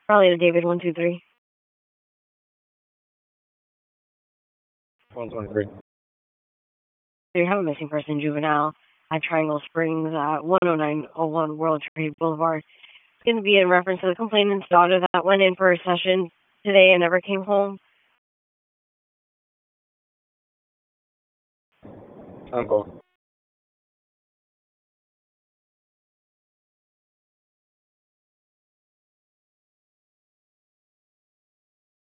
Probably to David 123. 123. They have a missing person juvenile at Triangle Springs at 10901 World Trade Boulevard. It's going to be in reference to the complainant's daughter that went in for a session today and never came home. Uncle.